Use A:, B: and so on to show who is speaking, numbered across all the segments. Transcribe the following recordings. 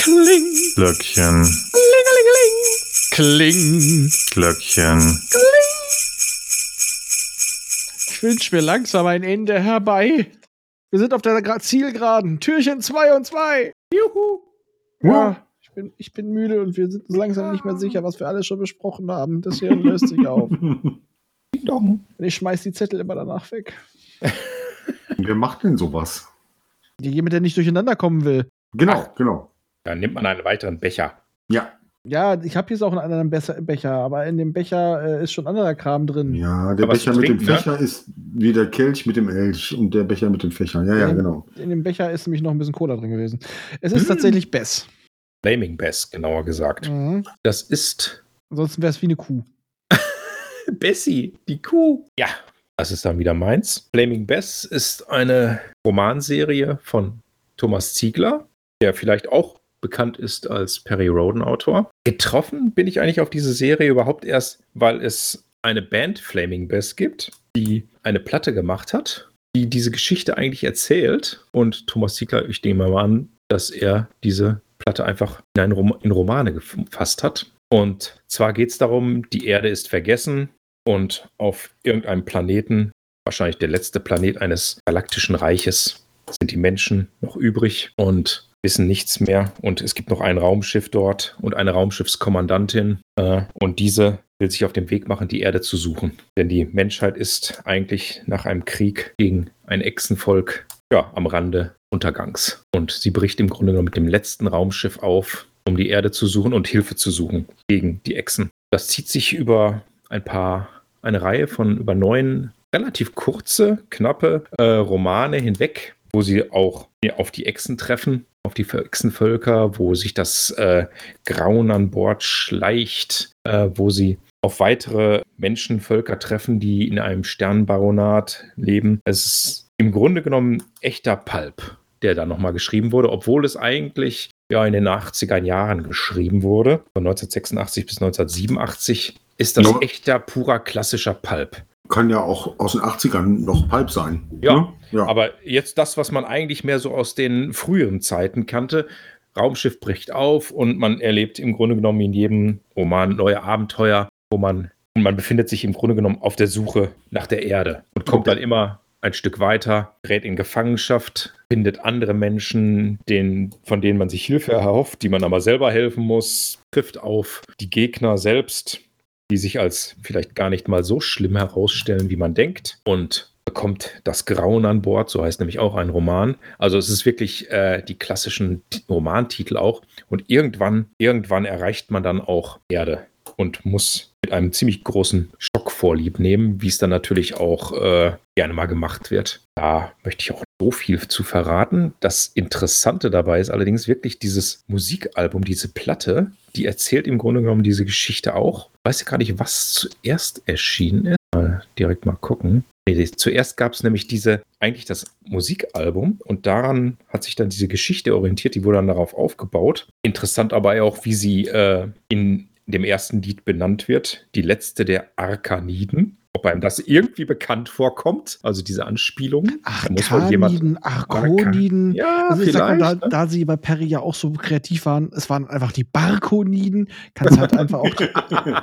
A: Kling.
B: Glöckchen.
A: Kling.
B: Glöckchen.
A: Ich wünsche mir langsam ein Ende herbei. Wir sind auf der Zielgeraden. Türchen 2 und 2. Juhu. Ja, ich bin müde und wir sind uns langsam nicht mehr sicher, was wir alles schon besprochen haben. Das hier löst sich auf. Und ich schmeiß die Zettel immer danach weg.
B: Wer macht denn sowas?
A: Jemand, der nicht durcheinander kommen will.
B: Genau.
C: Dann nimmt man einen weiteren Becher.
B: Ja.
A: Ja, ich habe jetzt auch einen anderen Becher, aber in dem Becher ist schon anderer Kram drin.
B: Ja, der
C: Aber was
B: Becher
C: zu
B: mit dem
C: trinken, ne?
B: Fächer ist wie der Kelch mit dem Elch und der Becher mit den Fächern. Ja, genau.
A: In dem Becher ist nämlich noch ein bisschen Cola drin gewesen. Es ist tatsächlich Bess.
C: Flaming Bess, genauer gesagt.
A: Mhm.
C: Das ist
A: Ansonsten wäre es wie eine Kuh.
C: Bessie, die Kuh. Ja, das ist dann wieder meins. Flaming Bess ist eine Romanserie von Thomas Ziegler, der vielleicht auch bekannt ist als Perry Rhodan-Autor. Getroffen bin ich eigentlich auf diese Serie überhaupt erst, weil es eine Band Flaming Bess gibt, die eine Platte gemacht hat, die diese Geschichte eigentlich erzählt. Und Thomas Ziegler, ich nehme mal an, dass er diese Platte einfach in Romane gefasst hat. Und zwar geht es darum, die Erde ist vergessen und auf irgendeinem Planeten, wahrscheinlich der letzte Planet eines galaktischen Reiches, sind die Menschen noch übrig und wissen nichts mehr. Und es gibt noch ein Raumschiff dort und eine Raumschiffskommandantin. Und diese will sich auf den Weg machen, die Erde zu suchen. Denn die Menschheit ist eigentlich nach einem Krieg gegen ein Echsenvolk am Rande Untergangs. Und sie bricht im Grunde genommen mit dem letzten Raumschiff auf, um die Erde zu suchen und Hilfe zu suchen gegen die Echsen. Das zieht sich über eine Reihe von über 9 relativ kurze, knappe Romane hinweg, wo sie auch auf die Echsen treffen, auf die Echsenvölker, wo sich das Grauen an Bord schleicht, wo sie auf weitere Menschenvölker treffen, die in einem Sternenbaronat leben. Es ist im Grunde genommen echter Pulp, der da nochmal geschrieben wurde, obwohl es eigentlich in den 80er Jahren geschrieben wurde. Von 1986 bis 1987 ist das echter, purer, klassischer Pulp.
B: Kann ja auch aus den 80ern noch Pulp sein.
C: Ja,
B: ne?
C: Aber jetzt das, was man eigentlich mehr so aus den früheren Zeiten kannte. Raumschiff bricht auf und man erlebt im Grunde genommen in jedem Roman neue Abenteuer, wo man befindet sich im Grunde genommen auf der Suche nach der Erde und kommt dann immer ein Stück weiter, gerät in Gefangenschaft, findet andere Menschen, von denen man sich Hilfe erhofft, die man aber selber helfen muss, trifft auf die Gegner selbst, die sich als vielleicht gar nicht mal so schlimm herausstellen, wie man denkt, und bekommt das Grauen an Bord, so heißt nämlich auch ein Roman. Also es ist wirklich die klassischen Romantitel auch. Und irgendwann erreicht man dann auch Erde und muss mit einem ziemlich großen Schock Vorlieb nehmen, wie es dann natürlich auch gerne mal gemacht wird. Da möchte ich auch so viel zu verraten. Das Interessante dabei ist allerdings wirklich dieses Musikalbum, diese Platte, die erzählt im Grunde genommen diese Geschichte auch. Ich weiß ja gar nicht, was zuerst erschienen ist. Mal direkt mal gucken. Zuerst gab es nämlich eigentlich das Musikalbum und daran hat sich dann diese Geschichte orientiert, die wurde dann darauf aufgebaut. Interessant aber auch, wie sie in dem ersten Lied benannt wird, die letzte der Arkaniden. Ob einem das irgendwie bekannt vorkommt, also diese Anspielung.
A: Arkaniden, Arkoniden.
C: Ja,
A: also
C: vielleicht.
A: Sag mal, da sie bei Perry ja auch so kreativ waren, es waren einfach die Barkoniden, kann es halt einfach auch die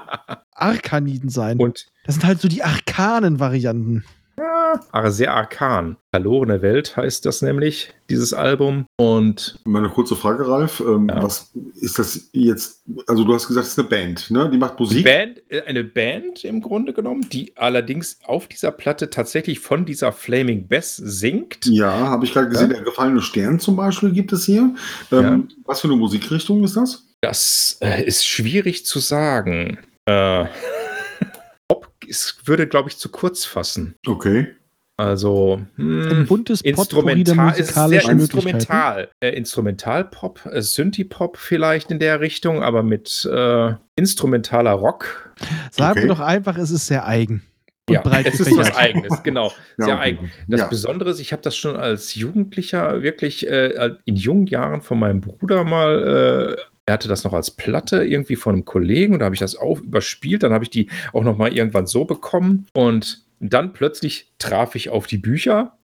A: Arkaniden sein.
C: Und
A: das sind halt so die Arkanen-Varianten.
C: Ja, sehr arkan. Verlorene Welt heißt das nämlich, dieses Album. Und
B: meine kurze Frage, Ralf. Was ist das jetzt? Also du hast gesagt, es ist eine Band, ne? Die macht Musik.
C: Eine Band im Grunde genommen, die allerdings auf dieser Platte tatsächlich von dieser Flaming Bess singt.
B: Ja, habe ich gerade gesehen. Der gefallene Stern zum Beispiel gibt es hier. Was für eine Musikrichtung ist das?
C: Das ist schwierig zu sagen. Würde, glaube ich, zu kurz fassen.
B: Okay.
C: Also
A: ein buntes
C: Instrumental ist sehr instrumental. Instrumentalpop, Synthie-Pop vielleicht in der Richtung, aber mit instrumentaler Rock.
A: Sagen wir doch einfach, es ist sehr eigen.
C: Und breit es ist was Eigenes, genau. Sehr eigen. Das
B: Ja.
C: Besondere ist, ich habe das schon als Jugendlicher wirklich in jungen Jahren von meinem Bruder mal er hatte das noch als Platte irgendwie von einem Kollegen und da habe ich das auch überspielt. Dann habe ich die auch noch mal irgendwann so bekommen und dann plötzlich traf ich auf die Bücher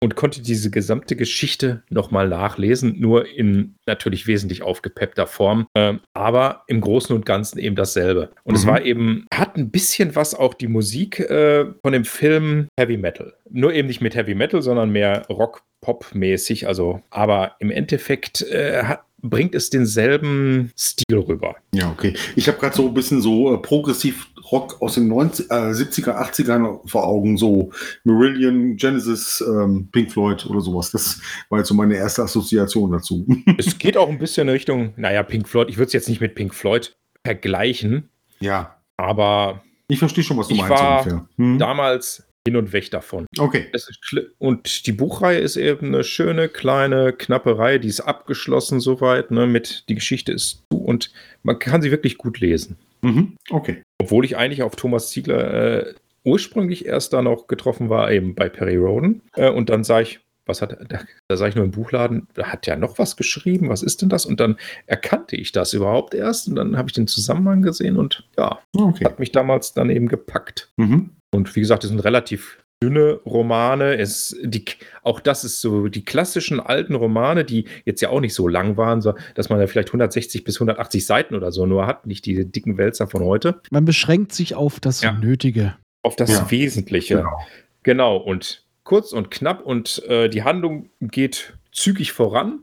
C: und konnte diese gesamte Geschichte nochmal nachlesen, nur in natürlich wesentlich aufgepeppter Form, aber im Großen und Ganzen eben dasselbe. Und es war eben, hat ein bisschen was auch die Musik von dem Film Heavy Metal. Nur eben nicht mit Heavy Metal, sondern mehr Rock-Pop-mäßig, also, aber im Endeffekt bringt es denselben Stil rüber.
B: Ja, okay. Ich habe gerade so ein bisschen so progressiv Rock aus den 70er, 80ern vor Augen, so Marillion, Genesis, Pink Floyd oder sowas. Das war jetzt so meine erste Assoziation dazu.
C: Es geht auch ein bisschen in Richtung, naja, Pink Floyd. Ich würde es jetzt nicht mit Pink Floyd vergleichen.
B: Ja.
C: Aber
B: ich verstehe schon, was du
C: ich
B: meinst.
C: war
B: ungefähr.
C: damals hin und weg davon.
B: Okay.
C: Und die Buchreihe ist eben eine schöne, kleine, knappe Reihe, die ist abgeschlossen soweit, ne, die Geschichte ist zu und man kann sie wirklich gut lesen.
B: Okay.
C: Obwohl ich eigentlich auf Thomas Ziegler ursprünglich erst da noch getroffen war, eben bei Perry Rhodan. Und dann sah ich, da sah ich nur im Buchladen, da hat ja noch was geschrieben, was ist denn das? Und dann erkannte ich das überhaupt erst und dann habe ich den Zusammenhang gesehen und ja, hat mich damals dann eben gepackt. Und wie gesagt, das sind relativ dünne Romane. Auch das ist so die klassischen alten Romane, die jetzt ja auch nicht so lang waren, so, dass man ja vielleicht 160 bis 180 Seiten oder so nur hat, nicht die dicken Wälzer von heute.
A: Man beschränkt sich auf das Nötige.
C: Auf das Wesentliche. Genau. Und kurz und knapp und die Handlung geht zügig voran.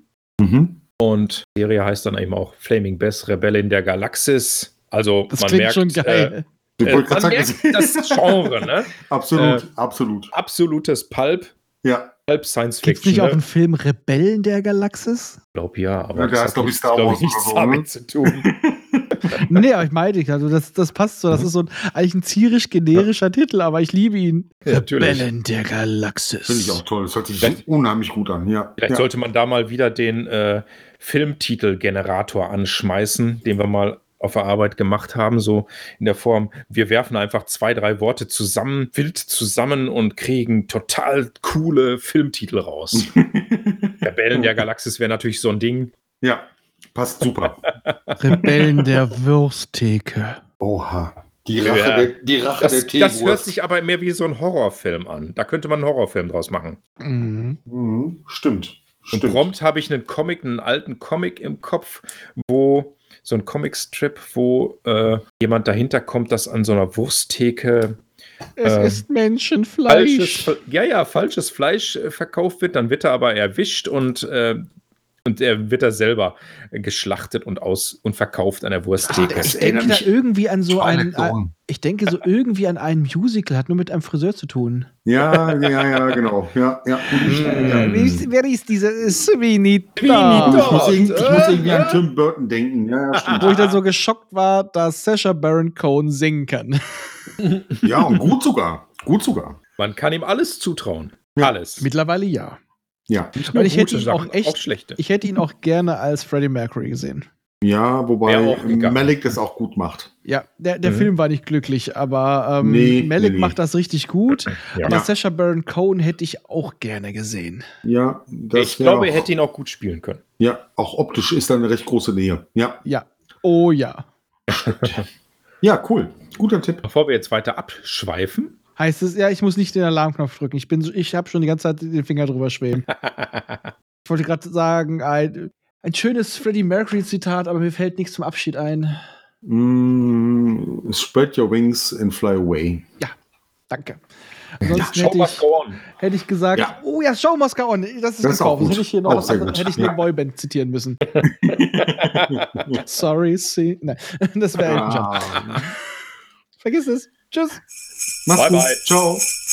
C: Und die Serie heißt dann eben auch Flaming Bess, Rebellin der Galaxis. Also
A: das
C: man
A: klingt
C: merkt,
A: schon geil.
C: man merkt das Genre, ne?
B: Absolut.
C: Absolutes Pulp.
B: Ja.
C: Pulp Science
A: Gibt's
C: Fiction.
A: nicht auch einen Film Rebellen der Galaxis?
C: Ich glaube ja, aber
B: da ist, glaube ich, Star Wars
C: nichts
B: oder so,
C: damit zu tun.
A: Nee, aber ich meine, also das passt so. Das ist so eigentlich ein zierisch generischer Titel, aber ich liebe ihn.
C: Ja, natürlich.
A: Rebellen der Galaxis.
B: Finde ich auch toll. Das hört sich unheimlich gut an. Ja.
C: Vielleicht sollte man da mal wieder den Filmtitelgenerator anschmeißen, den wir mal auf der Arbeit gemacht haben, so in der Form, wir werfen einfach 2, 3 Worte zusammen, wild zusammen und kriegen total coole Filmtitel raus. Rebellen der Galaxis wäre natürlich so ein Ding.
B: Ja, passt super.
A: Rebellen der Wursttheke.
B: Oha. Die Rache der Teewurst.
C: Das hört sich aber mehr wie so ein Horrorfilm an. Da könnte man einen Horrorfilm draus machen.
B: Stimmt.
C: Und prompt habe ich einen alten Comic im Kopf, wo so ein Comicstrip, wo jemand dahinter kommt, dass an so einer Wursttheke
A: es ist Menschenfleisch.
C: Falsches Fleisch verkauft wird, dann wird er aber erwischt und er wird selber geschlachtet und verkauft an der Wursttheke.
A: Ich denke da irgendwie an so irgendwie an ein Musical, hat nur mit einem Friseur zu tun.
B: Ja, genau. Ja.
A: Wer ist dieser Sweeney
B: Ich muss irgendwie an Tim Burton denken. Ja, stimmt.
A: Wo ich dann so geschockt war, dass Sacha Baron Cohen singen kann.
B: Ja, und gut sogar.
C: Man kann ihm alles zutrauen.
B: Ja.
C: Alles.
A: Mittlerweile ja.
B: Ja.
A: Weil ich hätte ihn auch
C: schlechte.
A: Ich hätte ihn auch gerne als Freddie Mercury gesehen.
B: Ja, wobei Malik das auch gut macht.
A: Ja, der Film war nicht glücklich, aber Malik macht das richtig gut.
C: Ja.
A: Aber Sacha Baron Cohen hätte ich auch gerne gesehen.
B: Ja,
C: ich glaube, er hätte ihn auch gut spielen können.
B: Ja, auch optisch ist da eine recht große Nähe. Ja.
A: Oh ja.
B: Ja, cool. Guter Tipp.
C: Bevor wir jetzt weiter abschweifen.
A: Heißt es, ich muss nicht den Alarmknopf drücken. Ich habe schon die ganze Zeit den Finger drüber schweben. Ich wollte gerade sagen, ein schönes Freddie Mercury-Zitat, aber mir fällt nichts zum Abschied ein.
B: Spread your wings and fly away.
A: Ja, danke. Ansonsten hätte ich gesagt, Show must go on. Das ist gekauft. Hätte ich hier noch eine Boyband zitieren müssen. Sorry, see. Nein, das wäre ein Job. Vergiss es. Tschüss.
B: Mach's gut.
C: Bye.
B: Ciao.